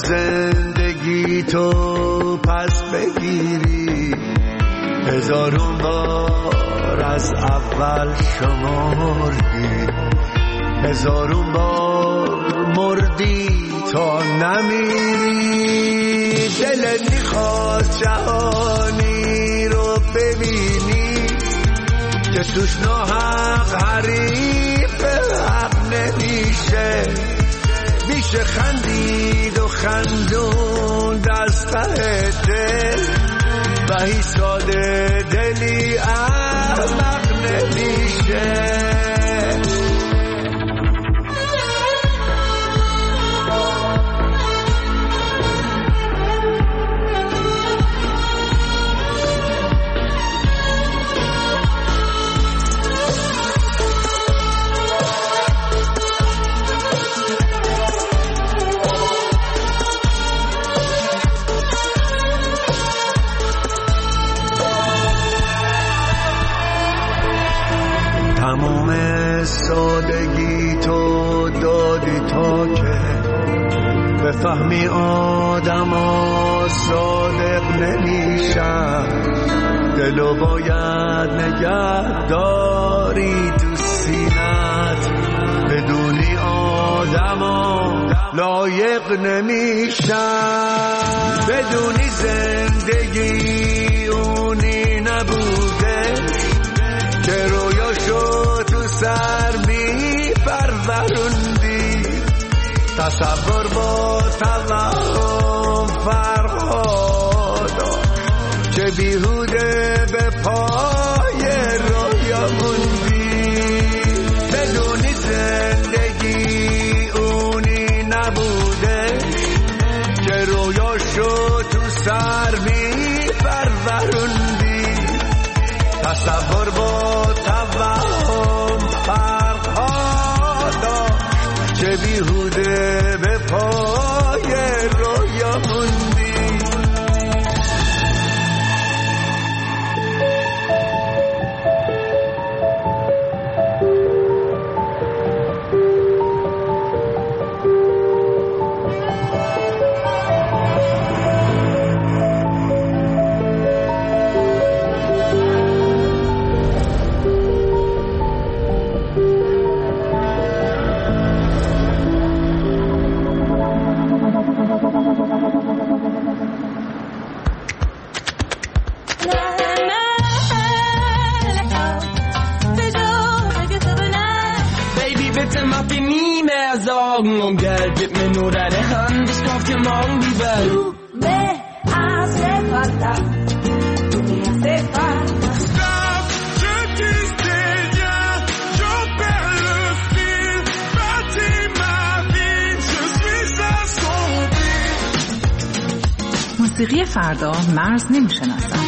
زندگی تو پس بگیری، هزارون بار از اول شمردی، هزارون بار مردی تا نمیری. دلت میخواست جهانی رو ببینی که توش ناحق حریف حق نمیشه، میشه خندید و خندون دست ته دل و هیچ ساده دلی احمق نمیشه. تمام سادگی تو دادی تا که بفهمی آدم ها صادق نمیشن، دلو باید نگه داری تو سینت، بدونی آدم ها لایق نمیشن، بدونی زندگی اونی نبوده که رویاشو تو سر می پروروندی، تصور با توهم فرق داشت چه بیهوده به پای رویا موندی، بدونی زندگی اونی نبوده که رویاشو تو سر می پروروندی، تصور با توهم فرق داشت چه بیهوده به پای رویا موندی. Um Geld, gib mir nur deine Hand, ich kauf dir morgen die Welt. Du me hace falta, tu me hace falta. Stop, je disais bien, je perds le fil, bâtis ma vie, je suis assombri. موسیقی فردا مرز نمیشناسم.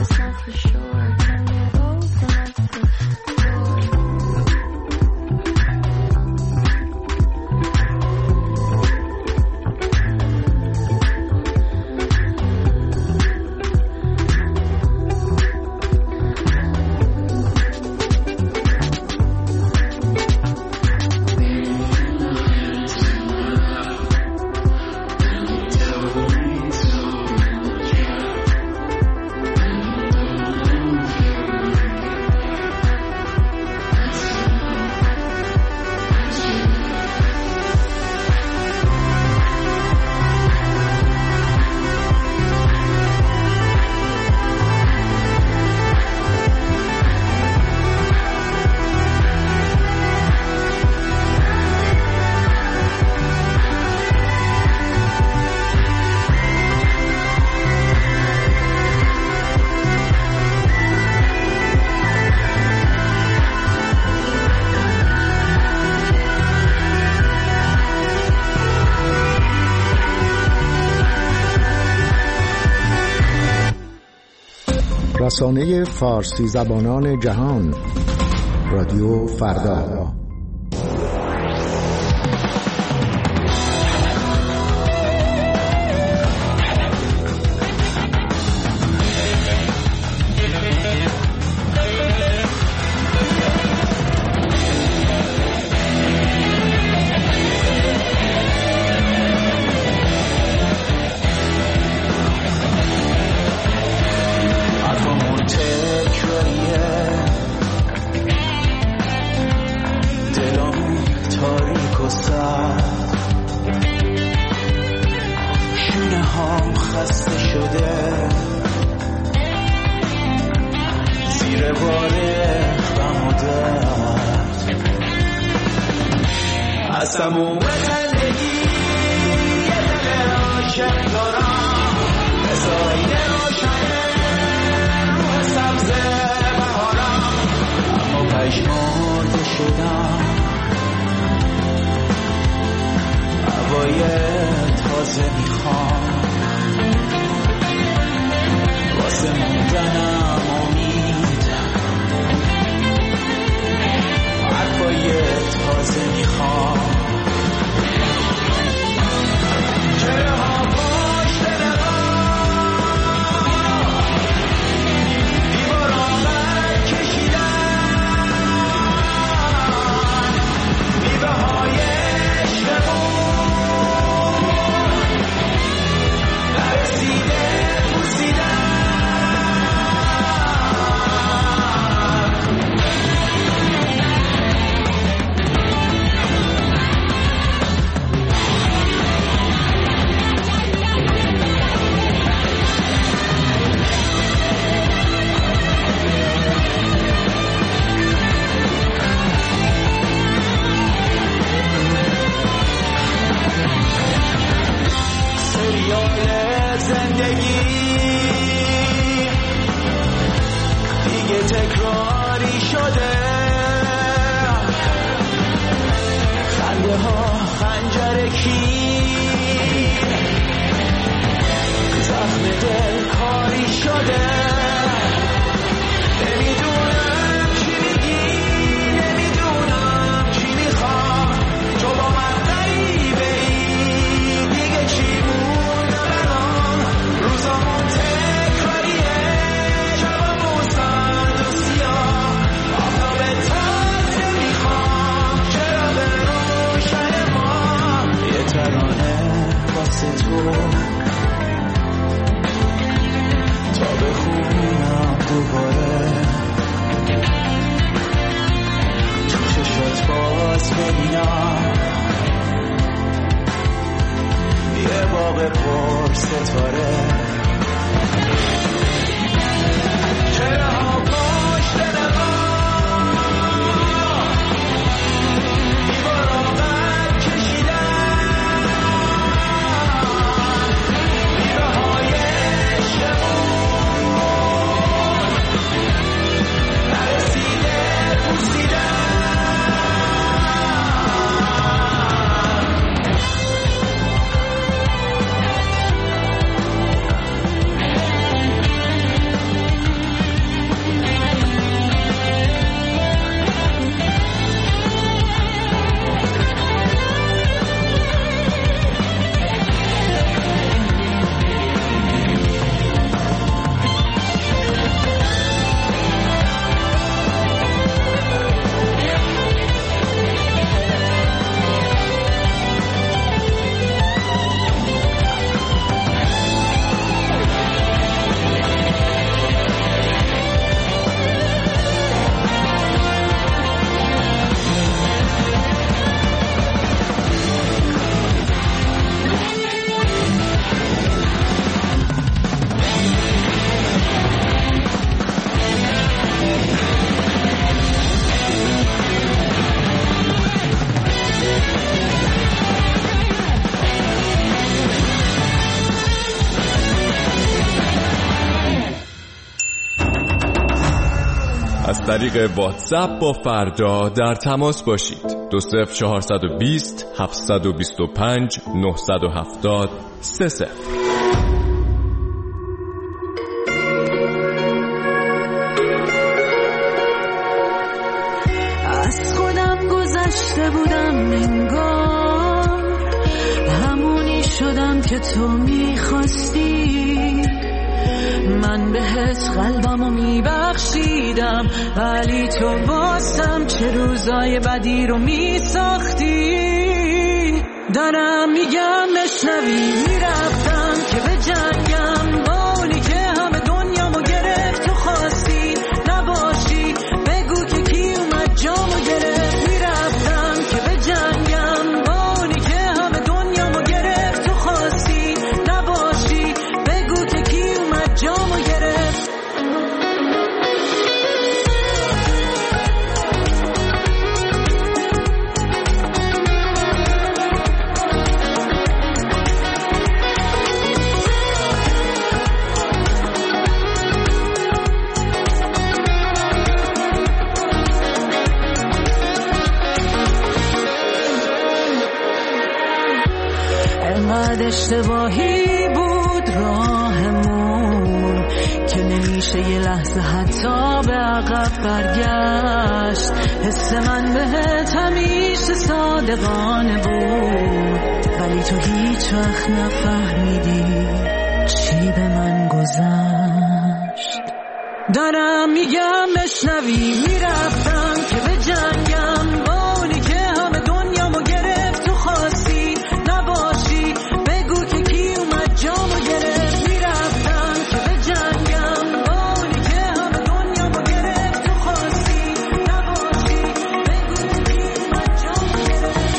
It's not for sure. Can you open up the door? رسانه فارسی زبانان جهان، رادیو فردا. از طریق واتساپ با فردا در تماس باشید. 20420 725 970 30. از خودم گذشته بودم انگار، همونی شدم که تو میخواستی. من بهت قلبمو میبخشیدم، ولی تو بازم چه روزای بدی رو میساختی. دارم میگم بشنوی، میرفتم که به جنگم با اونی که همه دنیامو گرفت. تو خواستی نباشی، بگو که کی اومد جامو گرفت. میرفتم که به جنگم با اونی که همه دنیامو گرفت. تو خواستی نباشی، بگو که کی اومد جامو گرفت. انقدر اشتباهی بود راهمون که نمیشه یه لحظه حتی به عقب برگشت. حس من بهت همیشه صادقانه بود، ولی تو هیچ وقت نفهمیدی چی به من گذشت. دارم میگم بشنوی، میرفتم که به جنگم با اونی که همه دنیامو گرفت. تو خواستی نباشی، بگو که کی اومد جامو گرفت. میرفتم که به جنگم با اونی که همه دنیامو گرفت. تو خواستی نباشی، بگو که کی اومد جامو گرفت.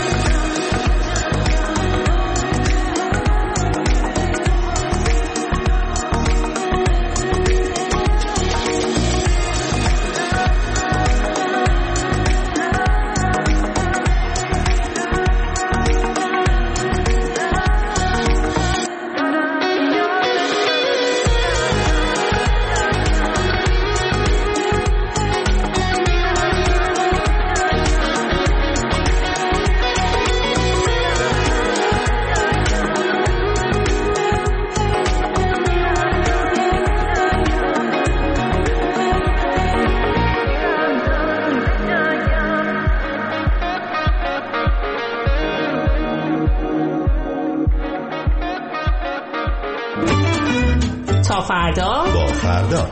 تا فردا با فردا.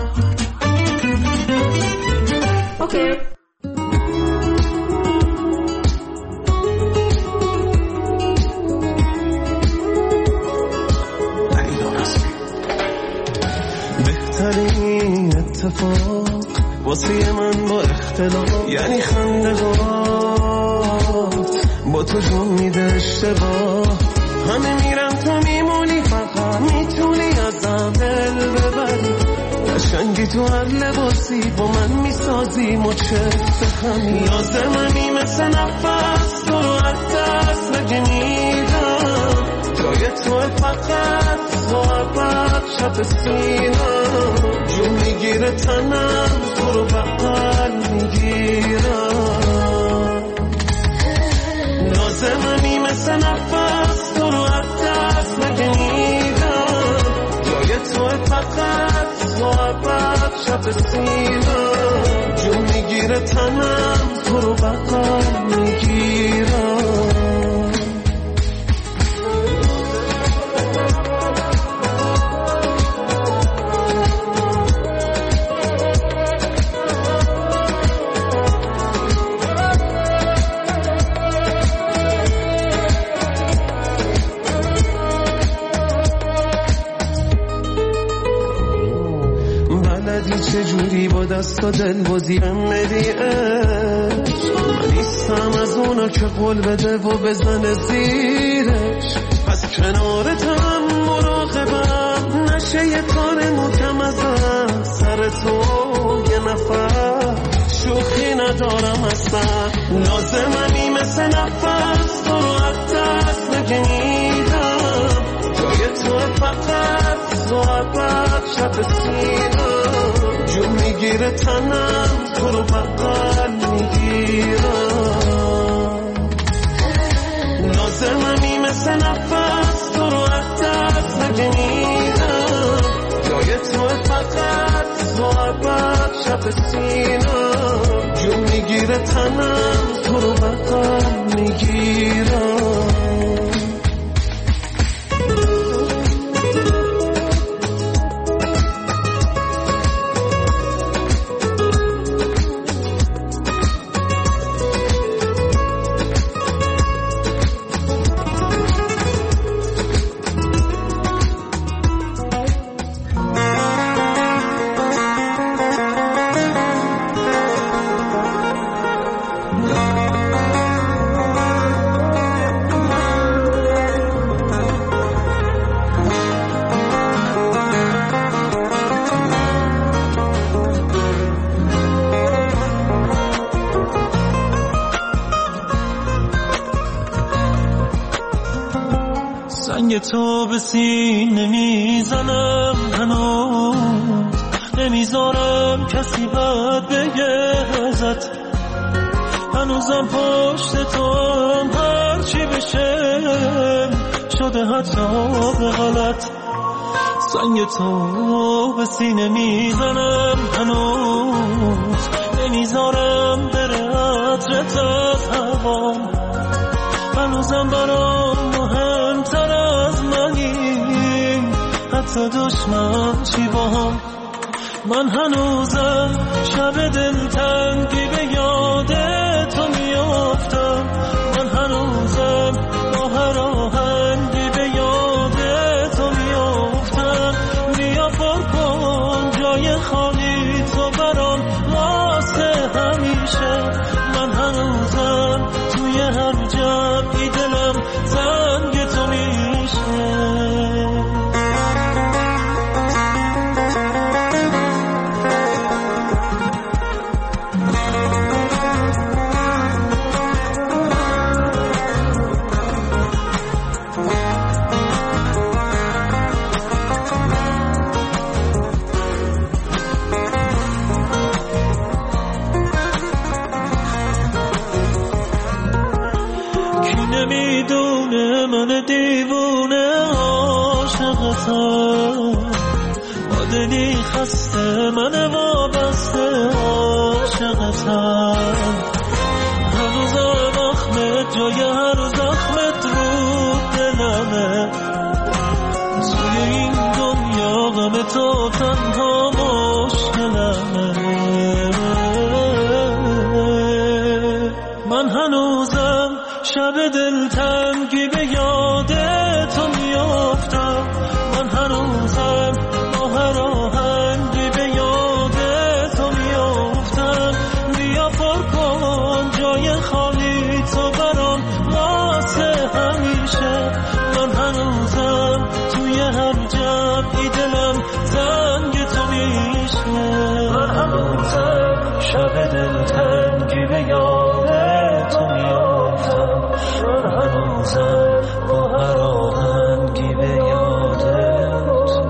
اوکی. بهترین اتفاق واسه من با اختلاف یعنی خنده‌هات با تو جون میده اشتباه. همه میرم تو میمونی، فقط میتونی ازم دل ببری. قشنگی تو هر لباسی با من میسازی مچت همین. لازممی مثل نفس تو رو از دست نگیرم. جای تو فقط صحبت شب سینم. جون میگیره تنم تو رو بغل میگیرم. لازممی مثل نفس تو رو از دست نگیرم. جای تو فقط صحبت شب سینم. جون میگیره تنم تو رو بغل میگیرم. چجوری با دست و دل بازی بدی عشق. من نیستم از اونا که قول بده و بزنه زیرش. پس کنارتم مراقبم نشه یه کار محکم ازم. سر تو یه نفر شوخی ندارم اصلا. لازممی مثل نفس تو رو از دست نگیرم. جای تو فقط صحبت شب سینم. جون میگیره تنم تو رو بغل میگیرم لازممی مثل نفس تو رو از دست نگنیدم جای تو فقط صحبت شب سینم جون میگیره تنم تو رو بغل میگیرم تو به سینه میزنم هنوز نمیذارم کسی بد بگه ازت هنوزم پشت تو هم هرچی بشه شده حتی به غلط سنگ تو به سینه میزنم هنوز نمیذارم بره عطرت از هوام هنوزم برام مهمتر از منی حتی دشمن چی با هم من هنوزم شب دلتنگی به یاد تو میافتم من هنوزم با هر آهنگی به یاد تو میافتم بیا پر کن جای خالی تو برام واسه همیشه من هنوزم توی هر جمعی دلم زنگ تو میشه نمیدونه من دیوونه عاشقتم با دلی خسته من وابسته عاشقتم هنوزم اخمت جای هر زخمت رو دلمه توی این دنیا غم تو تنها مشکلمه من هنوزم شب دلتنگی به یاد تو میافتم من هنوزم با هر آهنگی به یاد تو میافتم بیا پر کن جای خالی تو برام واسه همیشه من هنوزم توی هر جمعی دلم زنگ تو میشه من هنوزم شب دلتنگی به یاد تو میافتم من هنوزم با هر آهنگی به یاد تو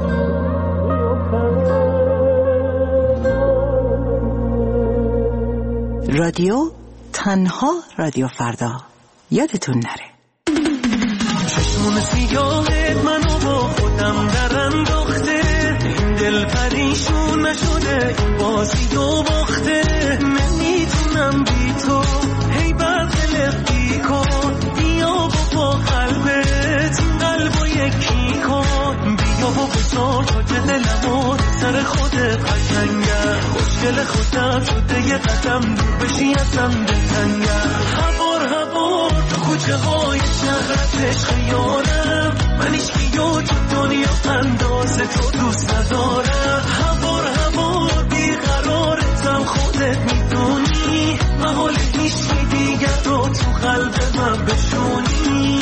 رادیو تنها رادیو فردا یادتون نره چشمون سیاهت منو با خودم در انداخته دل پریشون نشده بازی و باخته نمیتونم بی تو هی برخلق بی کن بیا با قلبت این قلبو یکی کن بیا با بزار تا که دلمو سر خودت قشنگه خوشگل خودم شده یه قدم دور بشی ازم دلتنگه هوار تو کوچه های شهرت عشق یارم من هیچ بیو تو دنیا اندازه تو دوست ندارم هوار بیقرارتم خودت میدونی محال نیستی دیگر رو تو قلب من بشونی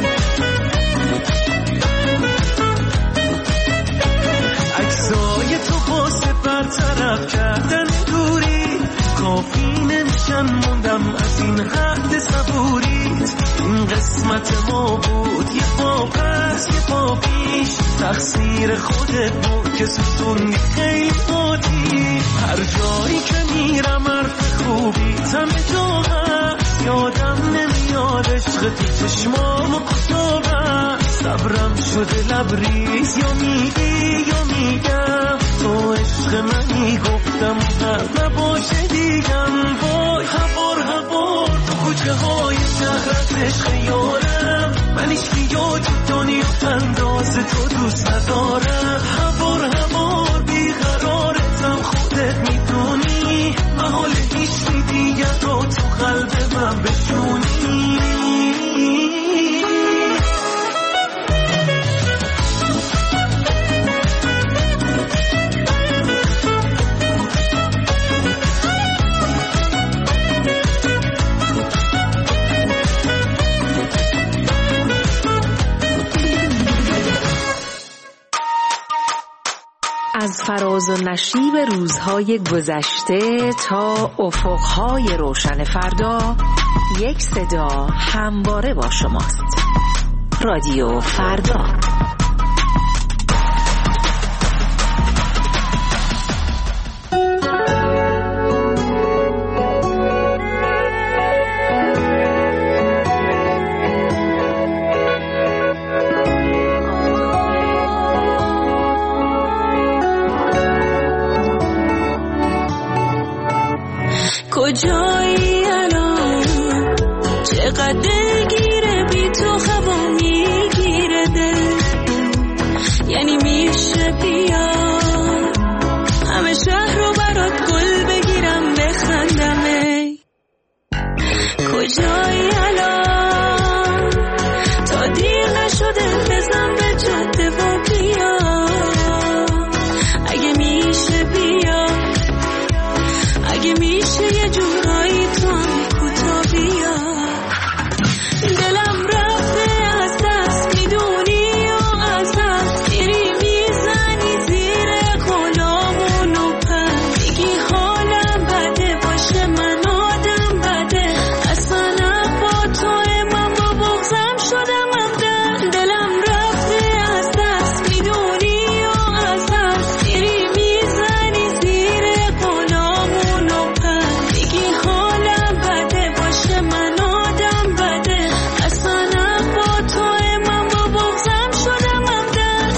عکسای تو کافی نمیشن، موندم از این حد صبوریت. این قسمت ما بود، یه پا پس یه پا پیش، تقصیر خودت بود که ستوندی خیلی قاطی. هر جایی که میرم حرف خوبی همه جا هست، یادم نمیاد عشق تو چشمامو کجا بست. صبرم شده لبریز، یا میگی یا میگم تو عشق منی، گفتم نه نباشه دیگم. وای هوار هوار تو کوچه های شهرت عشق یارم، من هیچکی یاد دنیا انداز تو دوست ندارم. هوار هوار بیقرارتم خودت میدونی، محال هیچکی دیگه رو تو قلب من بشونی. از فراز و نشیب روزهای گذشته تا افقهای روشن فردا، یک صدا همواره با شماست. رادیو فردا. کجایی الان؟ چقدر دلگیره بی تو هوا میگیره دل، یعنی میشه بیا همه شهر رو برات گل بگیرم بخندم. ای کجایی الان؟ تا دیر نشده بزن به جاده و بیا، اگه میشه بیا، اگه میشه یه جورایی تو هم کوتا بیا. دلم رفته از دست میدونی و از دست میری، میزنی زیر غلامون و پر میگی حالم بده، باشه من آدم بده، اصلا با تو من با بغضم شدم همدم. دلم رفته از دست میدونی و از دست میری، میزنی زیر غلامون و پر میگی حالم بده، باشه من آدم بده، اصلا با تو من با بغضم شدم همدم.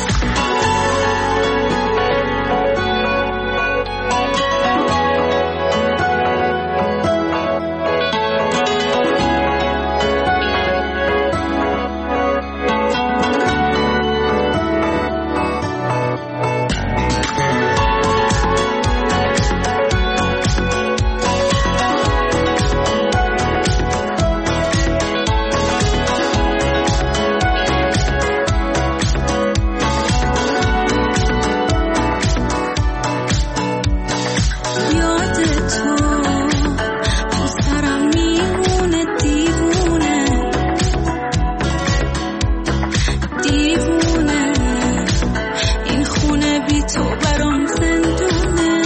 یاد تو تو سرم میمونه دیوونه دیوونه، این خونه بی تو برام زندونه.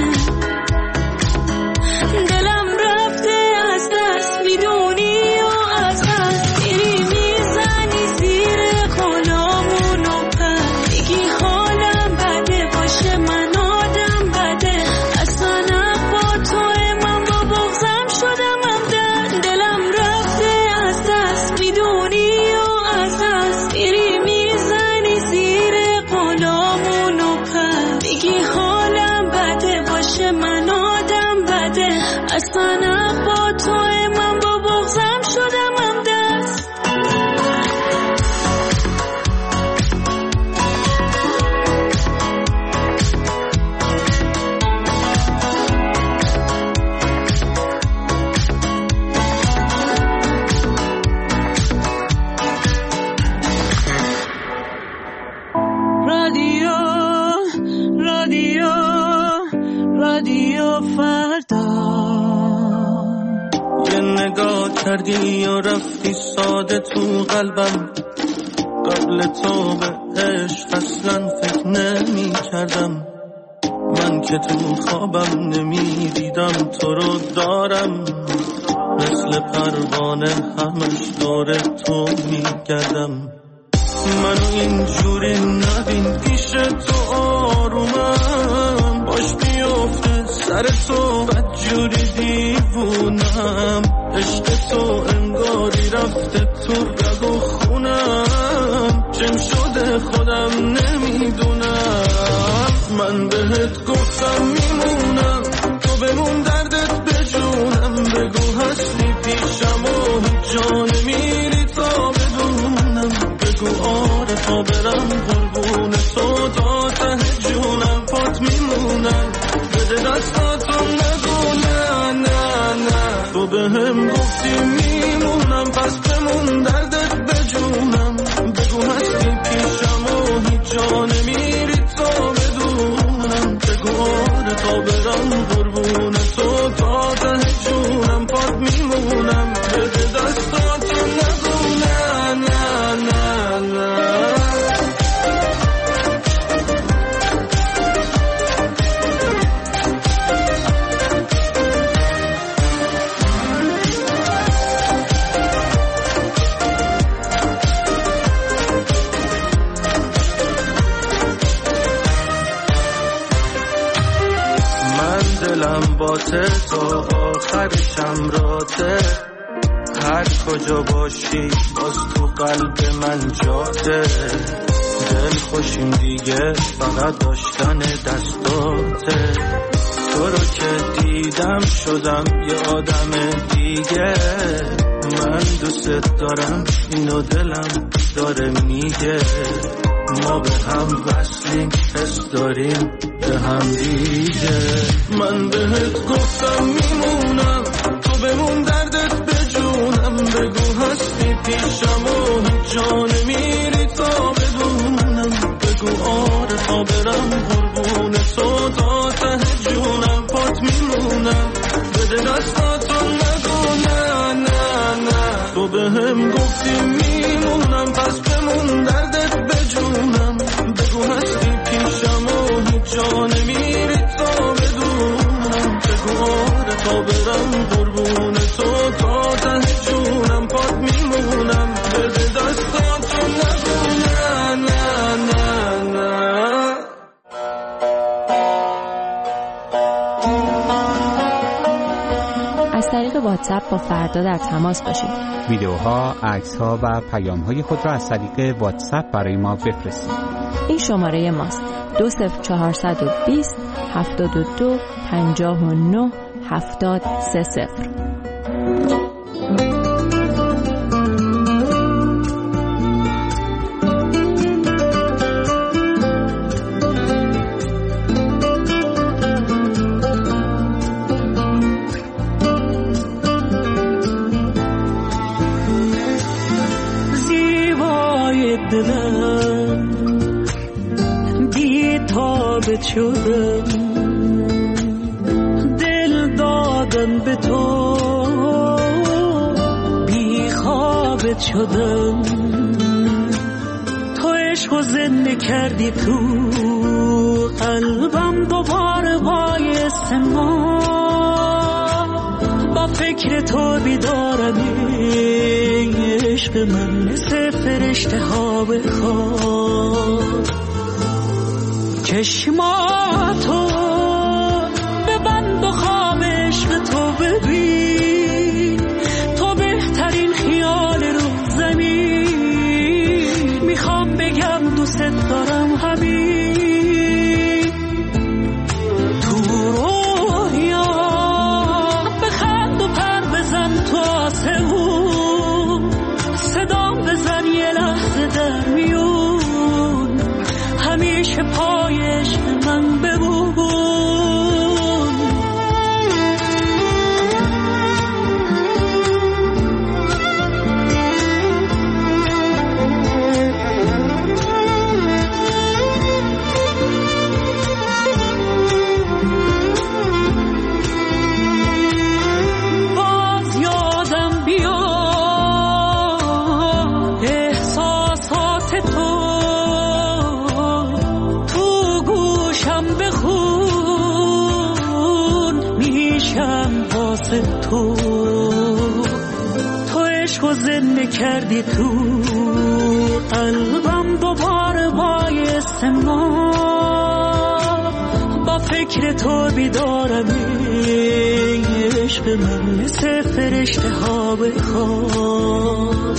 دلم رفته از دست میدونی و از دست میری، میزنی زیر غلامون و پر میگی حالم بده، باشه من آدم بده، اصلا با تو من با بغضم شدم همدم. دلم رفته از دست میدونی و از دست میری، میزنی زیر غلامون و پر میگی حالم بده، باشه من آدم بده، اصلا با تو من با بغضم شدم همدست. رادیو رادیو رادیو فردا. یه نگاه کردی و رفتی ساده تو قلبم، قبل تو به عشق اصلا فکر نمی کردم. من که تو خوابم نمیدیدم تو رو دارم، مثل پروانه همش دور تو میگردم. منو اینجوری نبین پیش تو آرومم، باش بیفته سر تو بدجوری دیوونم. عشق تو انگاری رفته تو رگ و خونم، چم شده خودم نمیدونم. من بهت گفتم میمونم، تو بمون دردت بجونم. بگو هستی پیشم و هیچ جا نمیری تا بدونم. بگو آره تا برم قربون تو تا ته جونم. پات میمونم بده دستاتو نگو نه نه نه. تو بهم گفتی میمونم پس بمون دردت بجونم. بگو هستی پیشم و هیچ جا نمیری تا بدونم. بگو آره تا برم قربون تو تا ته جونم. پات میمونم بده دستاتو نگو نه نه نه نه. دلم باته تا آخرشم راته، هر کجا باشی باز تو قلب من جاته. دل خوشیم دیگه فقط داشتن دستاته. تو رو که دیدم شدم یه آدم دیگه. من دوست دارم اینو دلم داره میگه. ما به هم وصلیم حس داریم به هم دیگه. من بهت گفتم میمونم، تو بمون دردت بجونم. بگو هستی پیشم و هیچ جا نمیری تا بدونم. بگو آره تا برم قربون تو تا ته جونم. پات میمونم بده دستاتو نگو نه نه نه. تو بهم گفتی میمونم پس بمون دردت بجونم. بگو هستی پیشم و هیچ جا نمیری تا بدونم. بگو آره تا برم قربون تو تا ته جونم. پات میمونم بده دستاتو نگو نه نه نه نه. از طریق واتساپ با فردا در تماس باشید. ویدیوها، عکس‌ها و پیام‌های خود را از طریق واتساپ برای ما بفرستید. این شماره ماست: 20420 72 59 7030. دلم بی تابت شدم، دل دادم به تو بی خوابت شدم. تو عشق و زنده کردی تو قلبم، دوباره بایست ما با فکر تو بیدارم. عشق من مثل فرشته ها بخواب، چشماتو ببند و خواب عشق تو ببین. تو بهترین خیال رو زمین، میخوام بگم دوست دارم همین. تو رویا بخند و پر بزن تو آسمون، صدام بزن یه لحظه در میون. همیشه پای عشق من بمون. عشق تو عشق زنده کردی تو قلبم دوباره بایست ما با فکر تو بیدارم عشق من مثل فرشته ها بخواب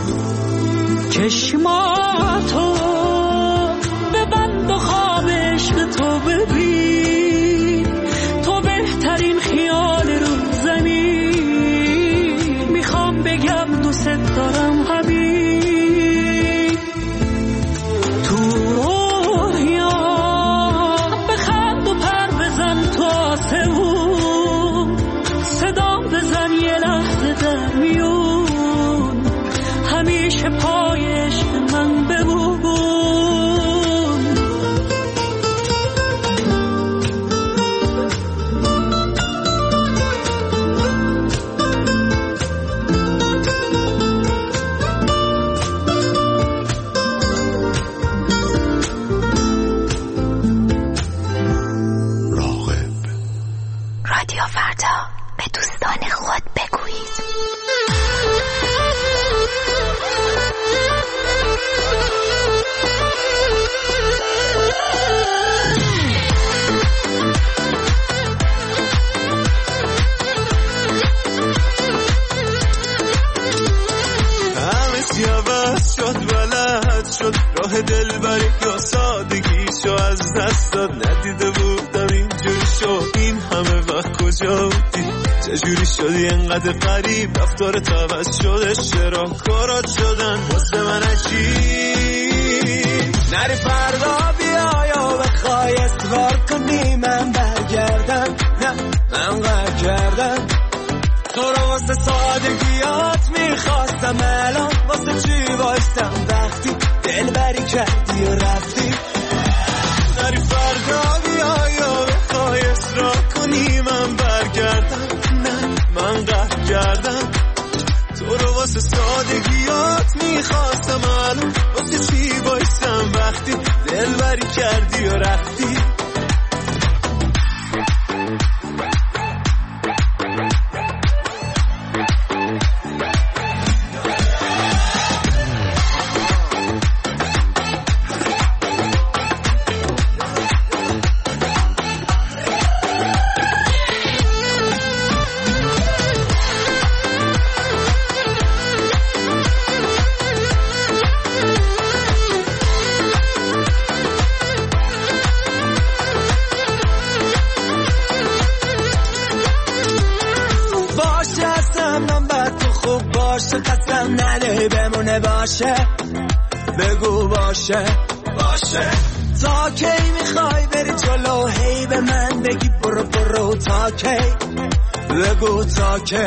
چشماتو ببند و خواب عشق تو ببین تو بهترین خیال رو زمین میخوام بگم دوست دارم حبیب تو رویا بخند و پر بزن تو آسمون صدام بزن یه لحظه در میون همیشه پای عشق من بمون رادیو فردا به دوستان خود بگویید. همه سیاوش شد ولد شد راه دلبری یا سادگیشو از دست داد ندیده بودم اینجوری شد این همه وقت کجا بودی چجوری شدی انقدر غریب رفتارت عوض شده چرا کارات شدن واسه من عجیب نری فردا بیا یا بخوای اصرار کنی من برگردم نه من قهر کردم تو رو واسه سادگیات میخواستم الان واسه چی بایستم وقتی دلبری کردی و رفتی نری فردا بیا یا بخوای اصرار کنی من برگردم نه من قهر کردم تو رو واسه سادگیات میخواستم الان واسه چی بایستم وقتی دلبری کردی و رفتی قسم نده بمونه باشه بگو باشه تا کی میخوای بری جلو هی به من بگی برو برو تا کی بگو تا کی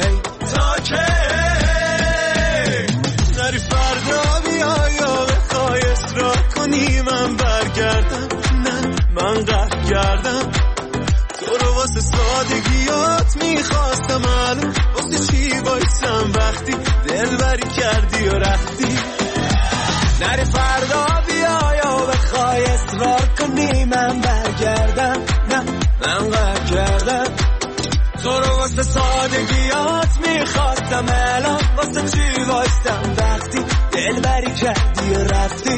نری فردا بیا یا بخوای اصرار کنی من برگردم نه من قهر کردم تو رو واسه سادگیات میخواستم الان واسه چی بایستم وقتی دلبری کردی و رفتی نری فردا بیا یا بخوای اصرار کنی من برگردم نه من قهر کردم تو رو واسه سادگیات میخواستم الان واسه چی بایستم وقتی دلبری کردی و رفتی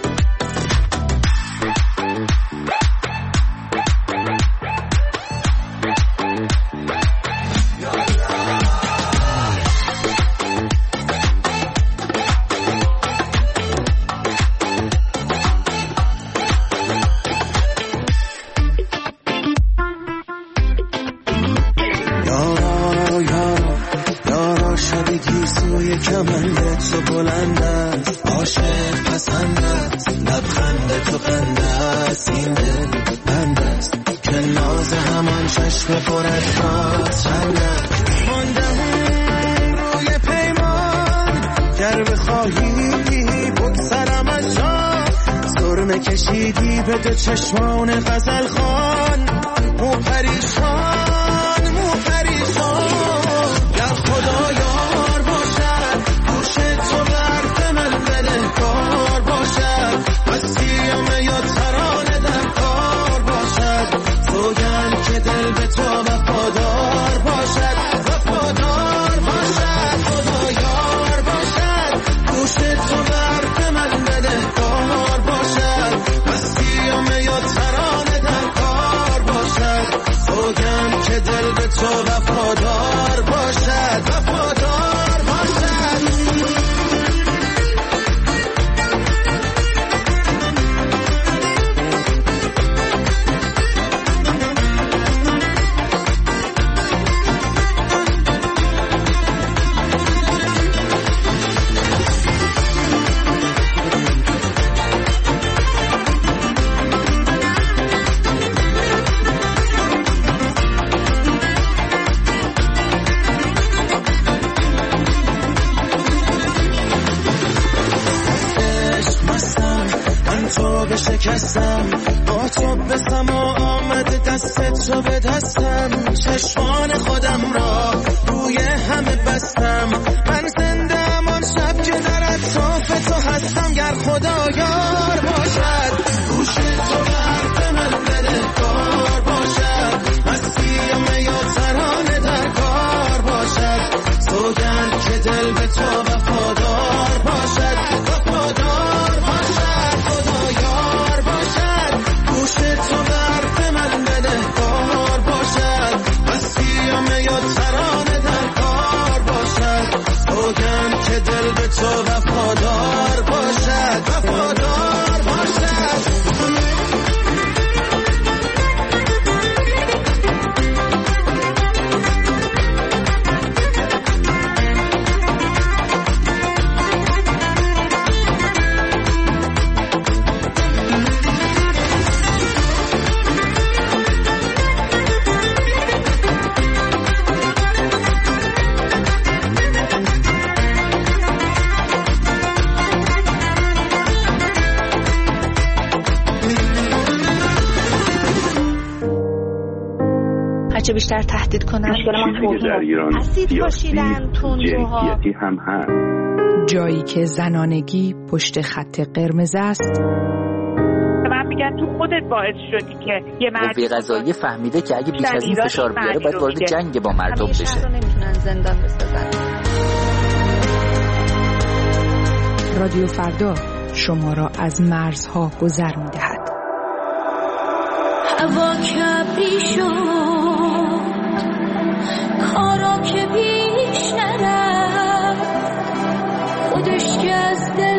سوی کمنده تو بلند است عاشق پسند است لبخند تو خنده است این دل بند است که ناز همان چشم پر از راز چند است ماندم روی پیمان گر بخواهی بگذرم از جا سرمه کشیدی به دو چشمان غزل خان مو پریشان گر خدایا یا ترانه در کار باشد سوگند که دل به تو وفادار باشد که دل به تو وفادار باشد، وفادار باشد. شکستم با تو به سما آمده دست تو به دستم، چشمان خودم را روی همه بستم. من زنده ام آن شب که در اطراف تو هستم. گر خدا یار باشد گوش تو به حرف من بدهکار باشد، مستی یا ترانه در کار باشد. سوگند که دل به تو وفادار باشد، وفادار باشد. خدا یار باشد گوش تو به حرف من بدهکار باشد، مستی یا ترانه در کار باشد. سوگند که دل به تو وفادار باشد، وفادار باشد. چه بیشتر تهدید کنن. در ایران سیاسی جنسیتی هم هست. جایی که زنانگی پشت خط قرمز است. من میگن تو خودت باعث شدی که یه مرد قوه قضاییه فهمیده که اگه بیش از این فشار بیاره باید وارد جنگ با مردم بشه. نمیتونن زندان بسازن. رادیو فردا شما را از مرزها گذر میدهد. هوا کبری شد، کارا که پیش نرفت، خودش که از دل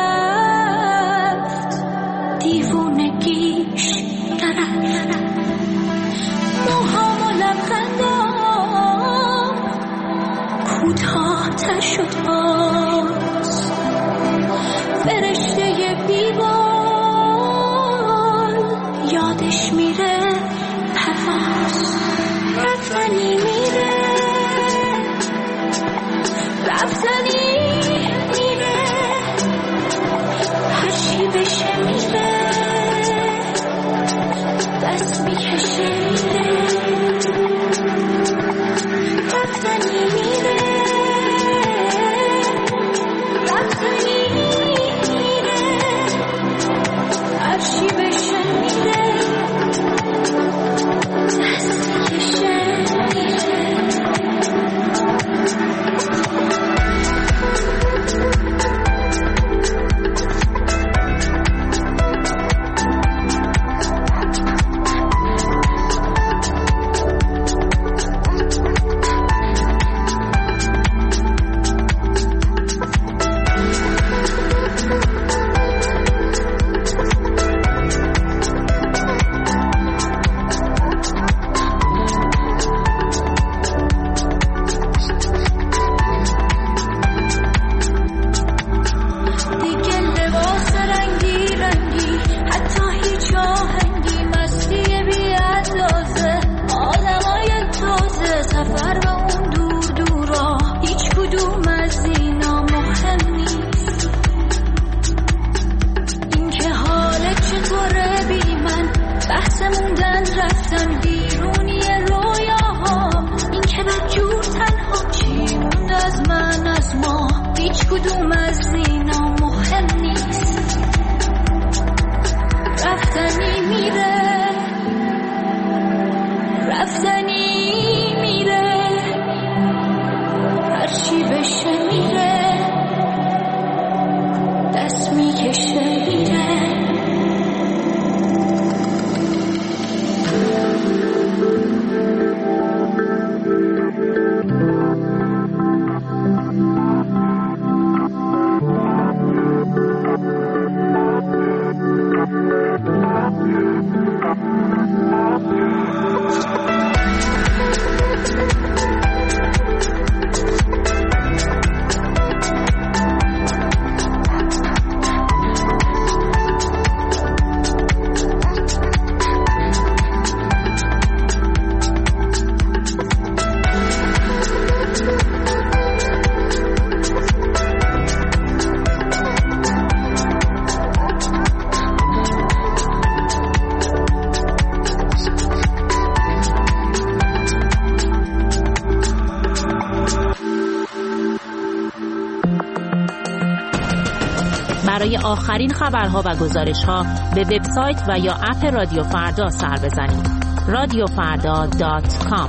رفت، دیوونگیش نرفت. موهام و لبخندام کوتاه‌تر شد باز، فرشته بیبال یادش میره پرواز. رفتنی میره، رفتنی میره، هرچی بشه میره، دست میکشه میره. رفتنی میره، رفتنی میره، هرچی بشه میره، دست میکشه میره. برای آخرین خبرها و گزارش‌ها به وبسایت و یا اپ رادیو فردا سر بزنید. radiofarda.com.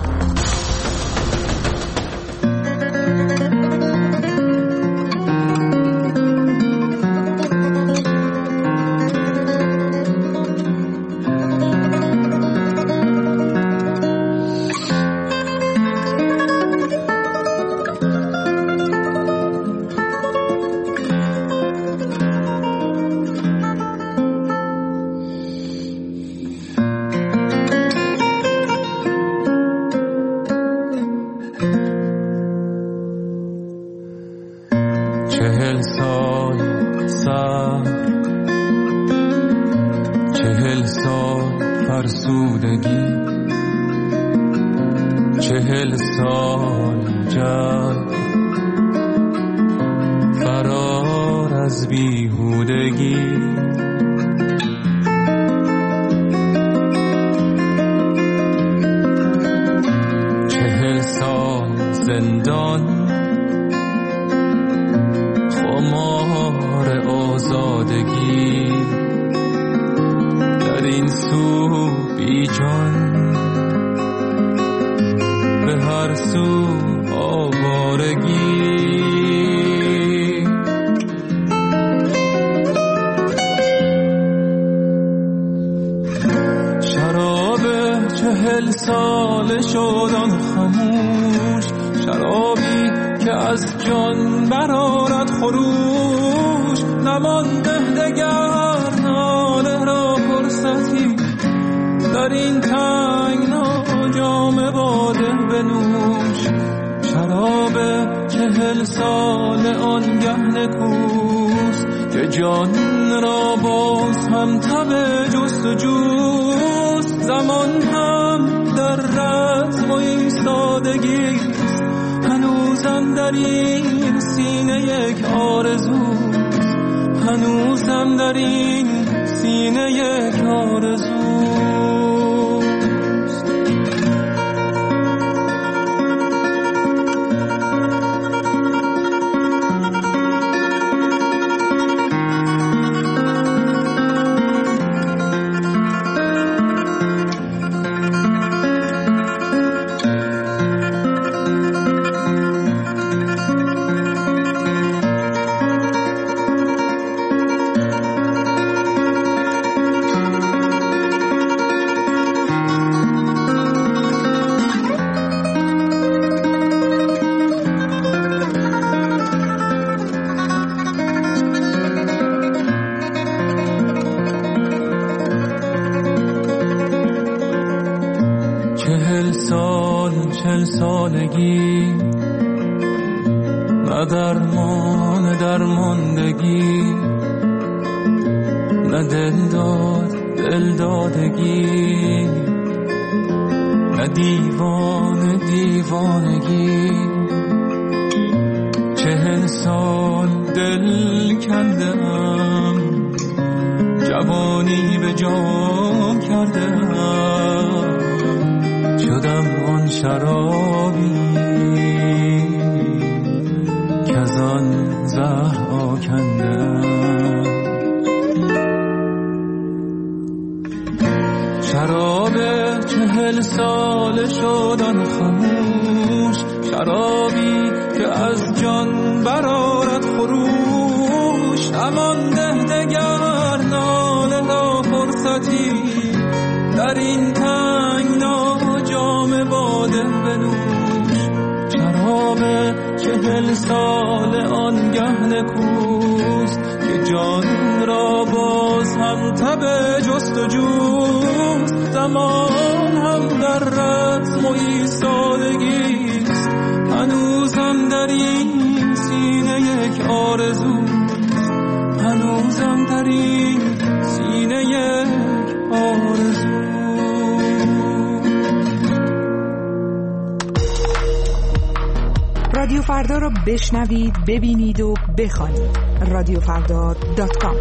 رادیو فردا را بشنوید، ببینید و بخوانید. radiofarda.com.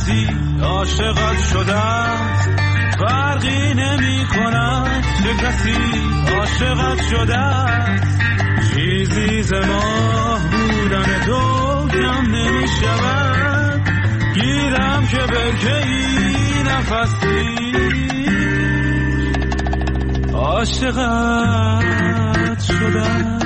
کسی عاشقت شده است، فرقی نمی کند چه کسی عاشقت شده است. چیزی ز ماه بودن تو کم نمی شود، گیرم که برکه‌ای نفسی عاشقت شده است.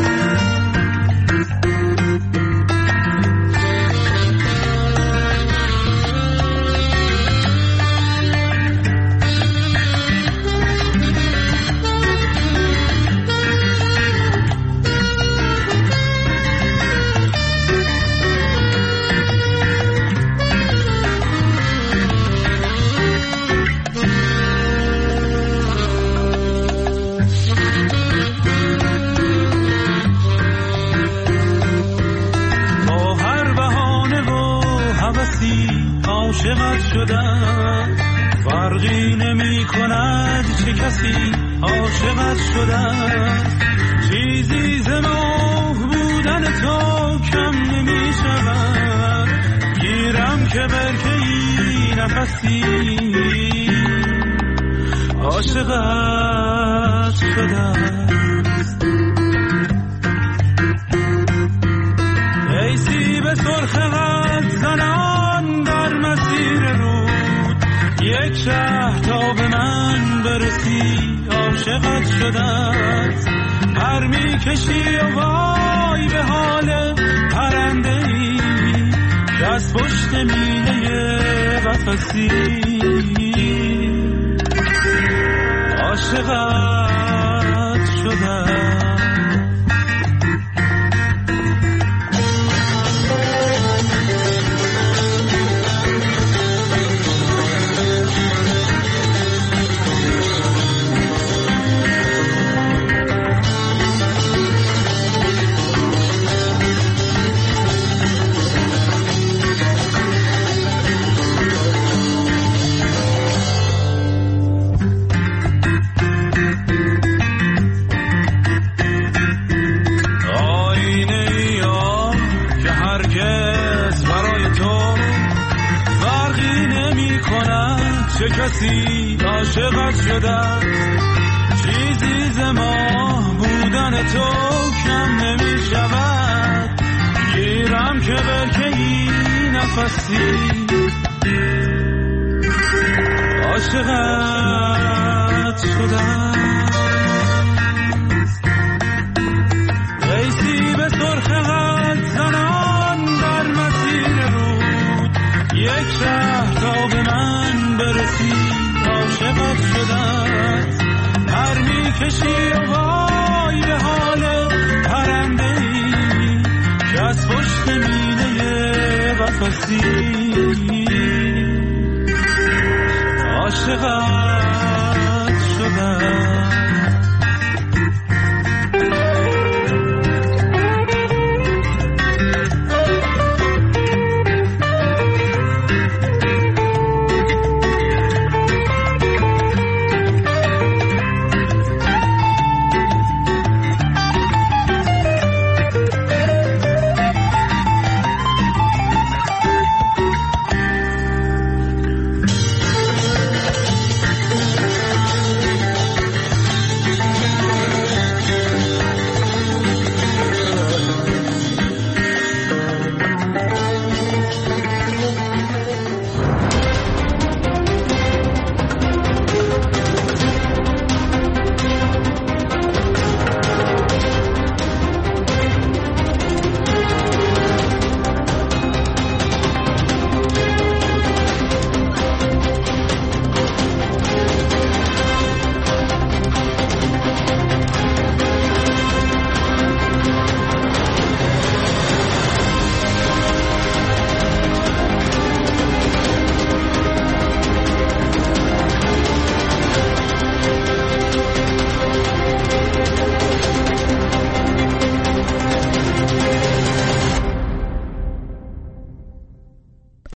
عاشقت شدم، فرقی نمی کند چه کسی عاشقت شدم. چیزی ز ماه بودن تو کم نمی شود، گیرم که برکه‌ای نفسی عاشقت شدم. ای سیب سرخ قد زنان در مسیر رود، یک شه تا به من برسی عاشقت شدت. پر می کشی و وای به حال پرنده ای که از پشت میله قفسی عاشقت شدت. چه کسی عاشقت شده، چیزی ز ماه بودن تو کم نمی شود، گیرم که برکه‌ای نفسی عاشقت شده. ای سیب سرخ قد زنان در مسیر رود، یک شهر تا به من برسی عاشقت شدت. پر می کشی و وای به حال پرنده ای که از پشت میله قفسی عاشقت شدت.